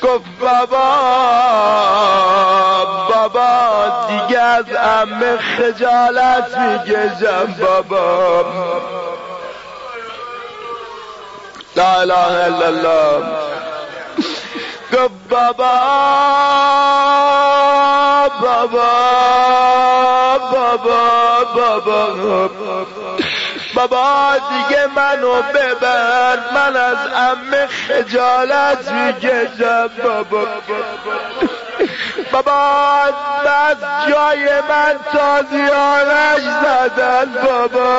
گفت بابا دیگه از عمه خجالت میکشم بابا. لا اله الا الله. گفت بابا دیگه منو ببر، من از عمه خجالت میکشم بابا. از جای من تازیانش زدن بابا.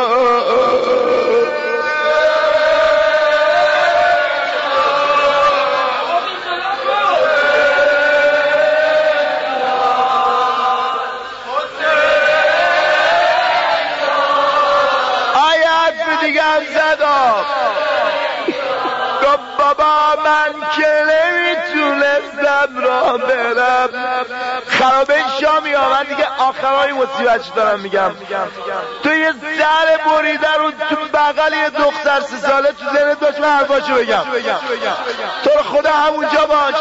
گفت بابا من که نمیتونستم راه برم. خرابه شامی ها، من دیگه آخرای مصیبتش دارم میگم. تو یه سر بریده رو تو بغل یه دختر 3 ساله تو ذهنت باش، من حرفاشو بگم. تو رو خدا همونجا باش.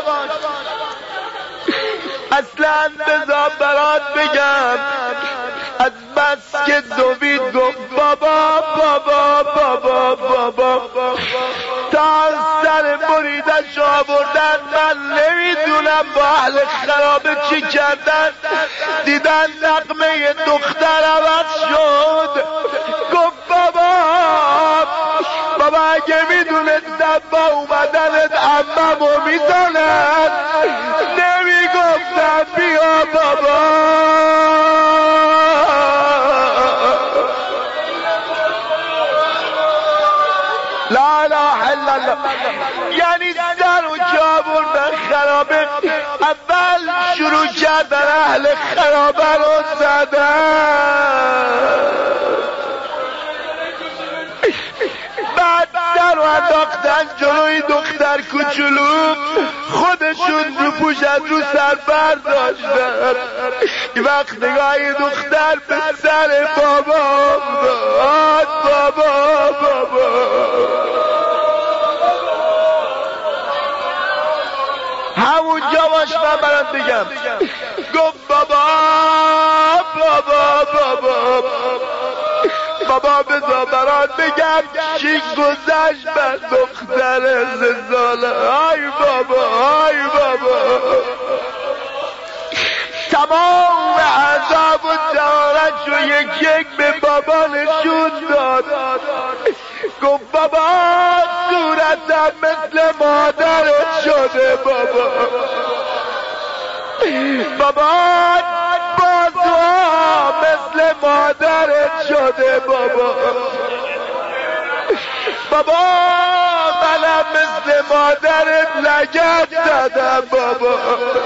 اصلا بذار برات بگم، از بس که دوید گفت بابا تا سر بریدش آوردن. من نمیدونم با اهل خرابه چی کردن، دیدن نغمه دختر عوض شد. گفت بابا اگه میدونستم با اومدنت عممو میزنن نمیگفتم بیا بابا. لا اله الا الله. یعنی سر و چابون خرابه اول شروع کردن اهل خرابه رو زدن، بعد در رو انداختن جلوی دختر کوچولو، خودشون رو پوش از رو سر برداشتن. این وقت نگاه دختر به سر بابا داد. بابا همونجا باش من برات بگم. گفت بابا بذار برات بگم چی گذشت بر دختر 3 ساله. ای بابا تمام عذاب و جارت رو یک به بابا نشون داد. گفت بابا صورتم مثل مادرت شده بابا. بازوها مثل مادرت شده بابا. منم مثل مادرت لگد زدم بابا.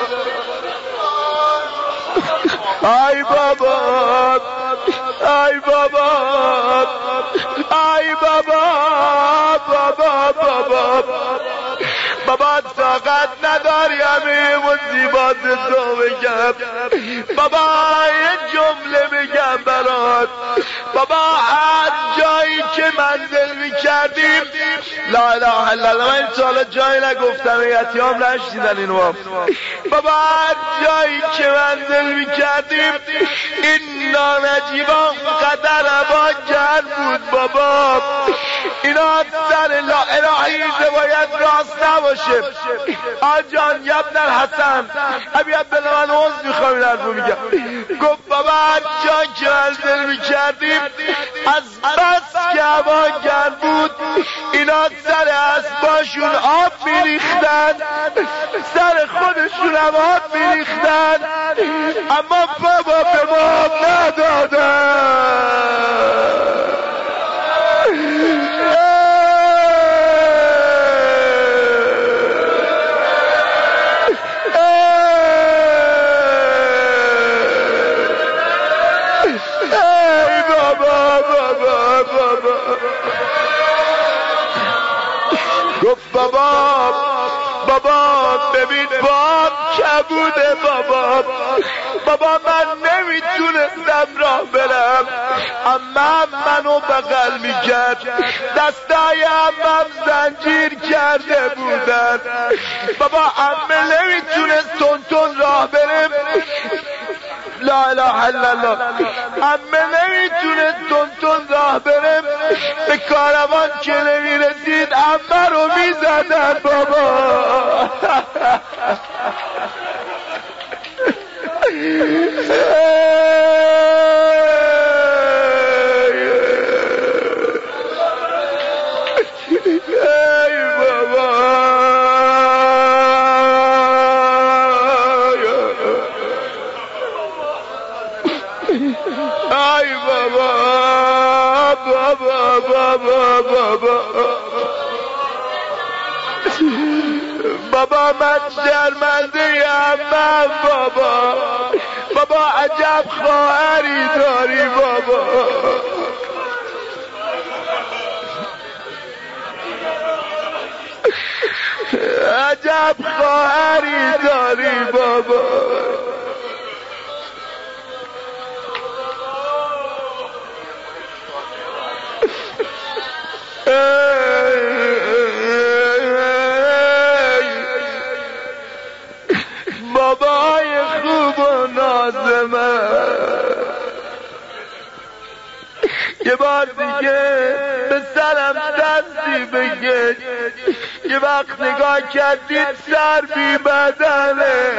ای بابا طاقت نداری همه مصیبات تو بگم. بابا یه جمله بگم برات. بابا هر جایی که منزل میکردیم، لا اله الا الله، من تا جایی نگفتم یتیام نشنیدن اینو. بابا هر جایی که منزل میکردیم این نانجیبان قدر عبا کرد بود بابا. اینا سر لا الهی باید راست نباشه. آجان یبن الحسن ابی عبدالله من عوض میخوام این حرف رو میگم. گفت بابا هر جا که منزل میکردیم از بس که عبا کرد بود اینا سر اسباشون آب میریختن، سر خودشون هم آب میریختن، اما بابا به ما آب ندادن. گفت بابا ببین باب کبوده بابا من نمیتونم نمیتونستم راه برم. عمم منو بغل میکرد، دستای عمم زنجیر کرده بودن. بابا عمه نمیتونست تون راه برم، لا اله الا الله. عمه نمیتونه تون راه برم، به کاروان که نمیرسید عمه رو میزدن بابا. ای بابا بابا بابا بابا بابا من شرمنده عمم بابا. بابا عجب خواهری داری بابا. عجب خواهری داری بابا. بابای خوب و نازمه، یه بار دیگه به سرم دستی بگه. یه وقت نگاه کردید سر بی بدنه.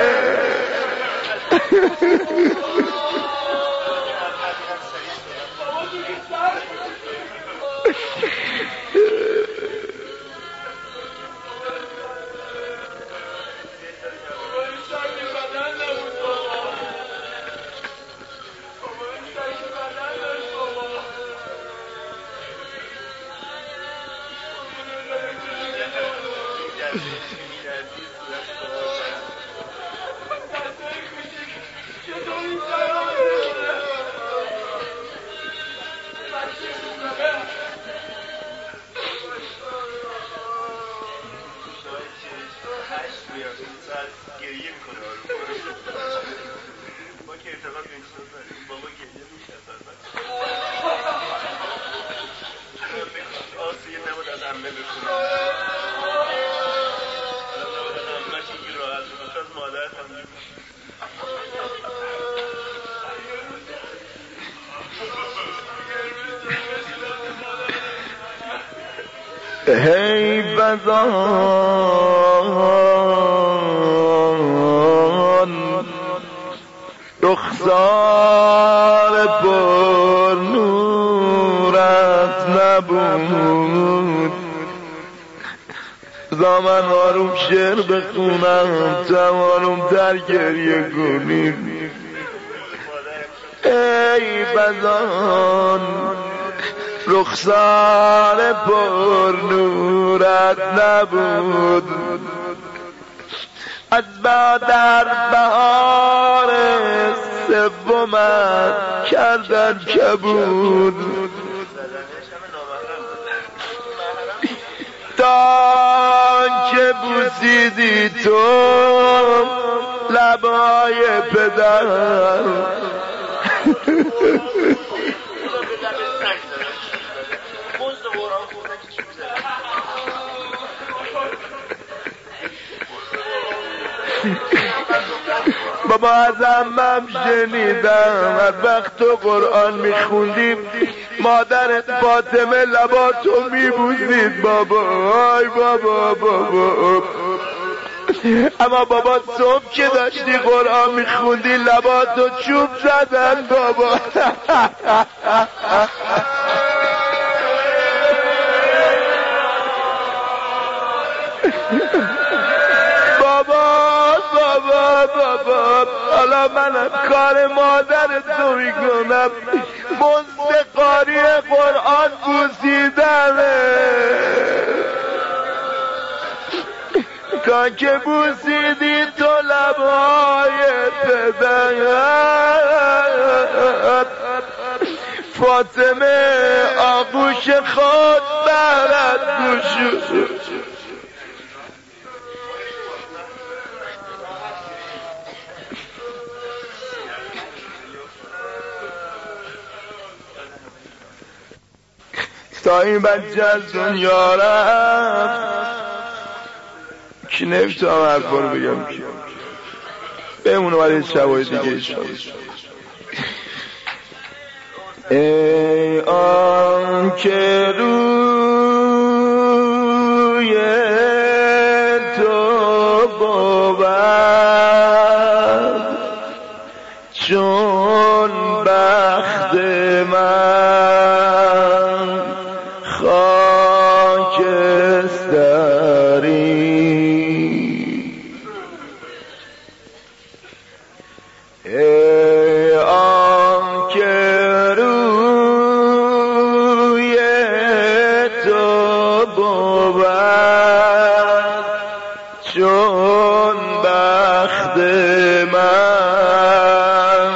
هی بزان رخسار پر نورت نبود. زمان آروم شعر بخونم توانم در گریه کنیم. ای بزان رخسار پر نورت نبود. از در بهار سومت کردن کبود. تا که بوسیدی تو لبای پدر. بابا از عمم شنیدم هر وقت تو قرآن میخوندیم مادرت فاطمه لباتو میبوسید بابا. آی بابا بابا. اما بابا صبح که داشتی قرآن میخوندی لباتو چوب زدن بابا. بابا حالا من کار مادرتو میکنم، مزد قاری قرآن بوسیدنه. تا که بوسیدی تو لبهای پدرت فاطمه آغوش خود برد گشود. تا این بچه از دنیا رفت که نمیتونم حرفا رو بگم که بمونه ولی شبای دیگه ایشان. ای آن که روی تو بود چون بخت من خاکستری. ای آن که روی تو بود چون بخت من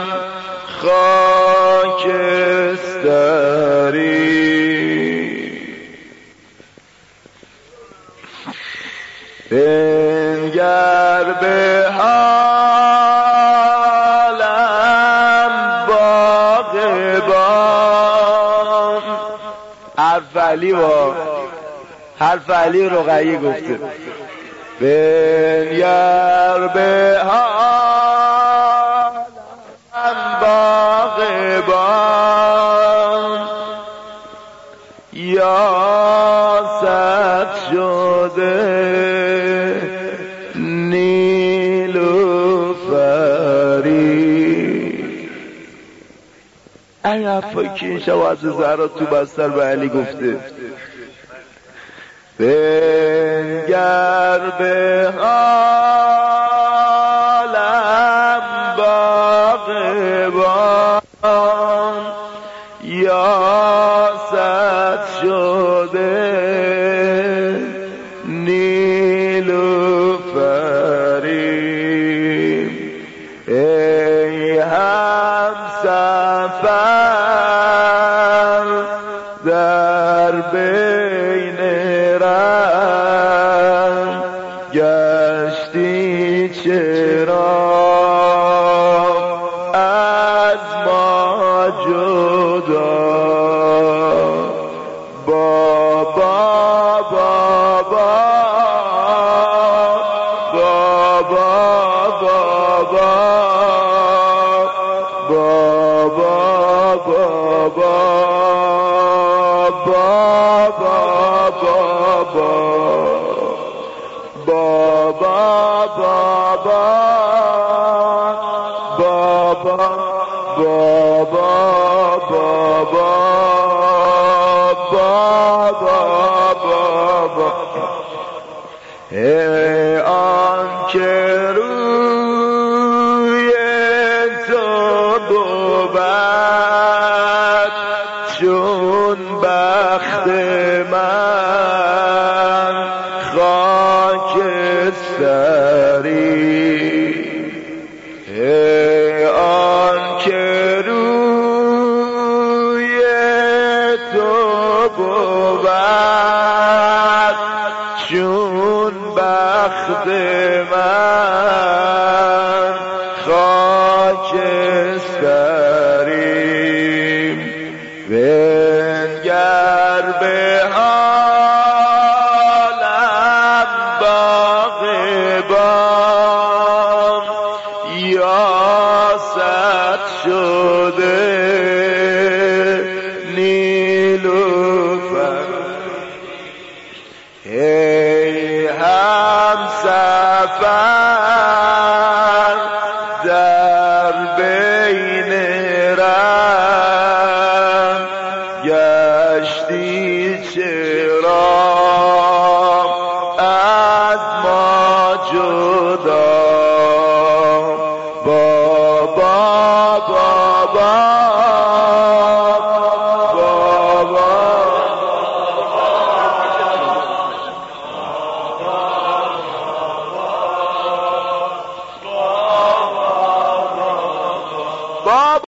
خاکستری. بنگر به حالم باغبان. حرف علی رقیه گفته. بنگر به حالم باغبان یاست شده نیلوفری. این حرفایی که این شب از زهرا تو بستر به علی گفته. بنگر به حالم باغبان یاست شده نیلوفری. ای همسفر در بین رنگ گشتی چرا از ما جدا. بابا بابا بابا بابا بابا بابا ای آن که روی تو بود چون بخت من خاکستری. ای آن که روی تو بود چون بخت من خاکستری. بنگر به حالم باغبان